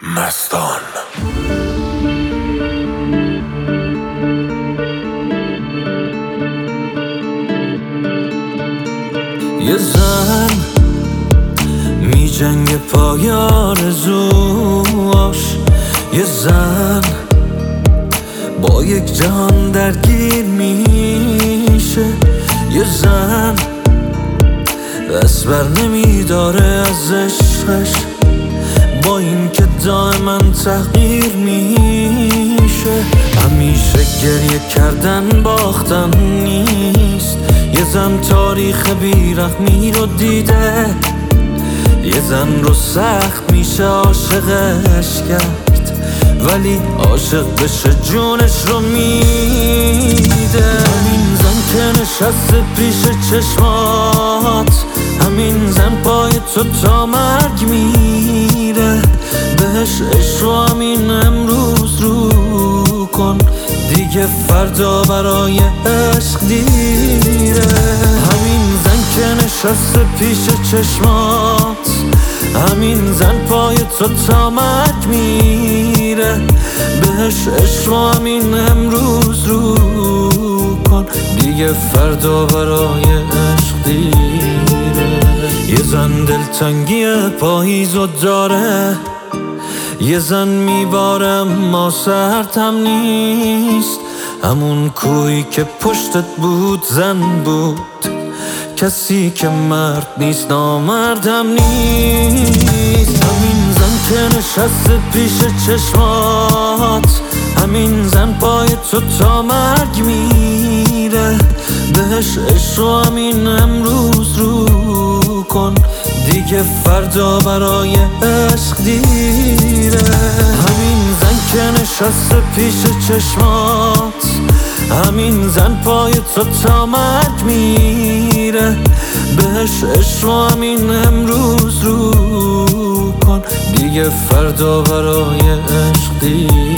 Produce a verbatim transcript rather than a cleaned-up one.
مستان. یه زن می جنگ پای آرزوهاش، یه زن با یک جهان درگیر میشه، یه زن دست بر نمیداره از عشقش، با این که دائما تغییر میشه. همیشه گریه کردن باختن نیست، یه زن تاریخ بیرحمی رو دیده، یه زن رو سخت میشه عاشقش کرد، ولی عاشق بشه جونش رو میده. همین زن که نشسته پیش چشمات، همین زن پای تو تا مرگ میره، بهش عشق رو همین امروز رو کن، دیگه فردا برای عشق دیره. همین زن که نشسته پیش چشمات، همین زن پای تو تا مرگ میره، بهش عشق رو همین امروز رو کن، دیگه فردا برای عشق دیره. یه زن دلتنگی پاییزو داره، یه زن میباره ما سردم نیست، همون کویی که پشتت بود زن بود، کسی که مرد نیست نامردم نیست. همین زن که نشسته پیش چشمات، همین زن پای تو تا مرگ میره، بهش عشق رو همین امروز رو کن، دیگه فردا برای عشق دیره. همین زن که نشسته پیش چشمات، همین زن پای تو تا مرگ میره، بهش عشق رو همین امروز رو کن، دیگه فردا برای عشق دیره.